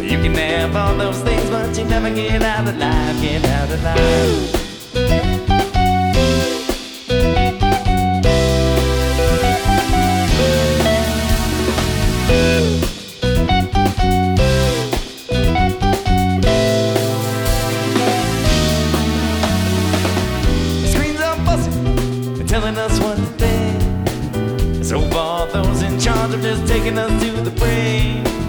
You can have all those things, but you never get out alive, get out alive. Screens are buzzing, telling us what to think. So far, those in charge are just taking us to the brain.